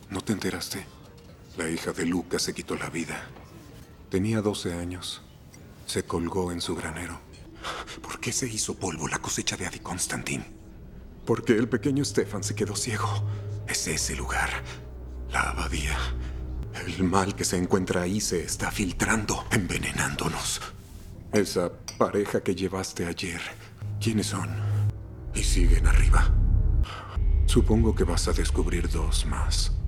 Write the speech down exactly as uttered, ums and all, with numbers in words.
¿No te enteraste? La hija de Lucas se quitó la vida. Tenía doce años. Se colgó en su granero. ¿Por qué se hizo polvo la cosecha de Adi Constantin? Porque el pequeño Stefan se quedó ciego. Es ese lugar. La abadía. El mal que se encuentra ahí se está filtrando, envenenándonos. Esa pareja que llevaste ayer, ¿quiénes son? Y siguen arriba. Supongo que vas a descubrir dos más.